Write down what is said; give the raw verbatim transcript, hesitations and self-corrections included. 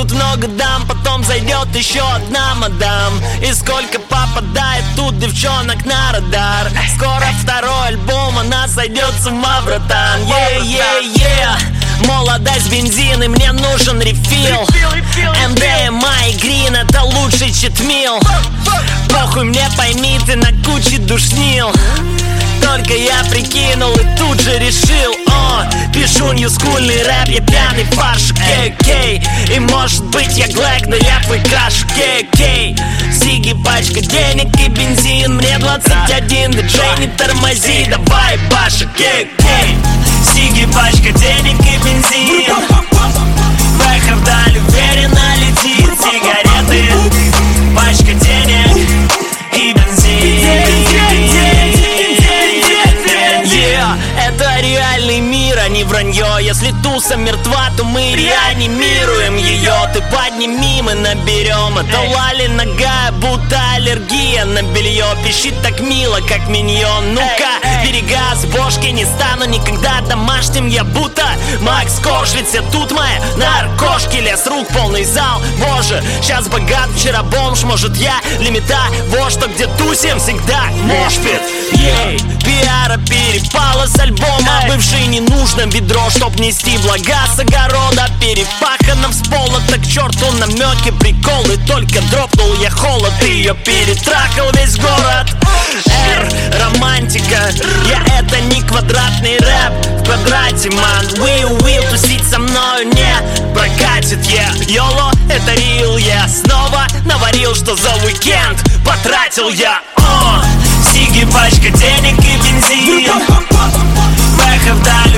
тут много дам, потом зайдет еще одна мадам. И сколько попадает тут девчонок на радар. Скоро второй альбом, она сойдет с ума, братан. Е-е-е, молодость, бензин, и мне нужен рефил. эм дэ эм а и Green — это лучший читмил. Похуй мне, пойми, ты на куче душнил. Только я прикинул и тут же решил: о, пишу ньюскульный рэп, я пьяный фарш, кей-кей. И может быть я Глэк, но я твой краш, кей-кей. Сиги, пачка денег и бензин, мне двадцать один, диджей, не тормози, давай, Паша, кей-кей. Сиги, пачка денег и бензин, Бэхер вдаль уверенно летит. Сигареты, пачка денег и бензин. Это реальный мир, а не вранье. Если туса мертва, то мы реанимируем ее. Ты подними, мы наберем. Это Лали нога, будто аллергия на белье. Пищит так мило, как миньон. Ну-ка, берега с бошки, не стану никогда домашним. Я будто Макс Корж, ведь все тут мои наркошки. Лес рук, полный зал, боже, сейчас богат, вчера бомж. Может я лимита, вот что где тусим всегда мошпит. Ей, пиара перепала с альбома. Бывший не нужно ведро, чтоб нести блага с огорода. Перепахано с пола, так к черту намеки, приколы. Только дропнул я холод, и ее перетрахал весь город. Р, романтика, я это не квадратный рэп. В квадрате, ман, will, will, тусить со мною не прокатит, yeah. Йоло, это real, я снова наварил, что за уикенд потратил я. О, сиги, пачка денег и бензин, Бэхер вдаль